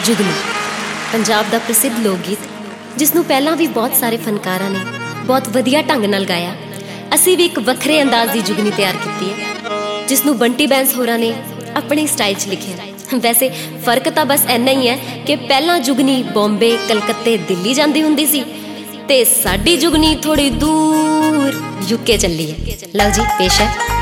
जुगनू पंजाब ਦਾ ਪ੍ਰਸਿੱਧ ਲੋਕ ਗੀਤ ਜਿਸ ਨੂੰ ਪਹਿਲਾਂ ਵੀ ਬਹੁਤ ਸਾਰੇ ਫਨਕਾਰਾਂ ਨੇ ਬਹੁਤ ਵਧੀਆ ਢੰਗ ਨਾਲ ਗਾਇਆ। ਅਸੀਂ ਵੀ ਇੱਕ ਵੱਖਰੇ ਅੰਦਾਜ਼ ਦੀ ਜੁਗਨੀ ਤਿਆਰ ਕੀਤੀ ਹੈ ਜਿਸ ਨੂੰ ਬੰਟੀ ਬੈਂਸ ਹੋਰਾਂ ਨੇ ਆਪਣੇ ਸਟਾਈਲ 'ਚ ਲਿਖਿਆ। ਵੈਸੇ ਫਰਕ ਤਾਂ ਬਸ ਇੰਨਾ ਹੀ ਹੈ ਕਿ ਪਹਿਲਾਂ ਜੁਗਨੀ ਬੰਬੇ, ਕਲਕੱਤੇ, ਦਿੱਲੀ ਜਾਂਦੀ ਹੁੰਦੀ ਸੀ ਤੇ ਸਾਡੀ ਜੁਗਨੀ ਥੋੜੀ ਦੂਰ UK ਚੱਲੀ ਹੈ। ਲਓ ਜੀ ਪੇਸ਼ ਹੈ